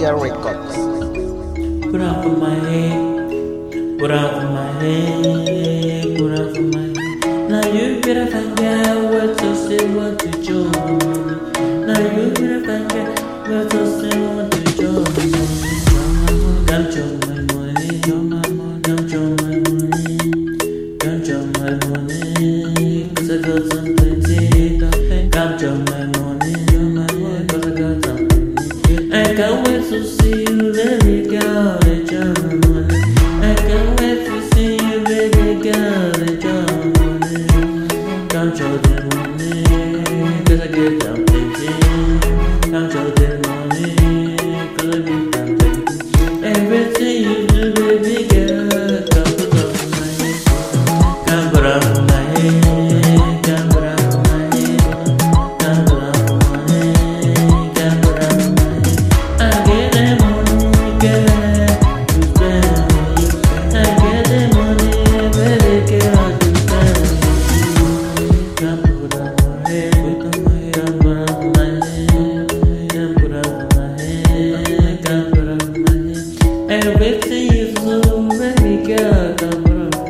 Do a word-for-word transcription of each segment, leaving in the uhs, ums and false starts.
Media Records. Put out for my head, put out for my head, put out for my head. Now you better find out what to say, what to join. Now you better find out what to say, what to join. Come join my money, join my money, come join my money, come join my money, cause I got some plenty. Come join my money, join my money, cause I got some plenty. I can't wait to see you, baby girl, join my money. I can't wait to see you, baby girl, join my money. Come join the money, cause I get some plenty. Come join the money, cause I get some plenty. Everything you do, baby girl, come put up my head, come put up my head, come put up my head, come put up my head, come put up my head. I get the money, girl, to spend. I get the money, baby girl, to spend. Come put up my head, come put up my head, come put up my head, come put up my head. Everything you do, baby girl, come put up,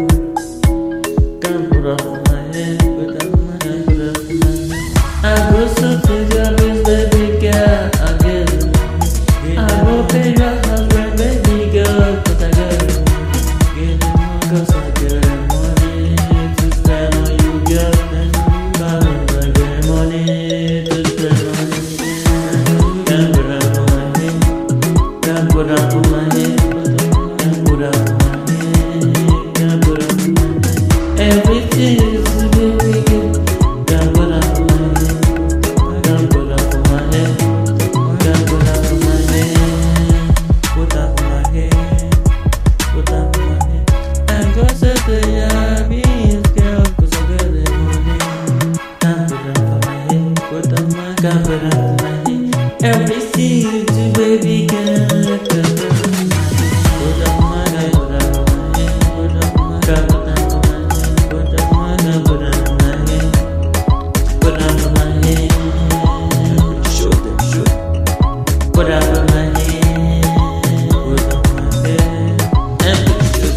come put up my head, put up my head, put up my head. I go so to your place, baby girl, I get it. I go pay your house rent, baby girl, cause I got it. Get it more, cause I get it money to spend on you, girl. Cause I get money to spend on you. Come put up my head, come put up my head, come put up my head, come put up my head. Everything is baby girl, come put up my head, come put up my head, come put up my head, put up my head, put up my head. I go to the yard, girl, cause I got the money. Come put up my head, put up my, come put up my head. Everything you do, baby girl, come put up my head, put up my head, put up my head, put up my, come put up my head, put up my, come put up my head, put up my head. Shoot them, shoot. Put up my head, put up my head, and shoot.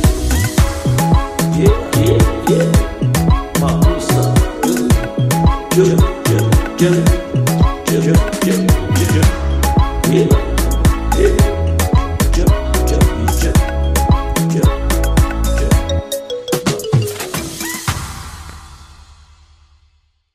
Yeah, yeah, yeah. My boots up, yeah, yeah, yeah, yeah.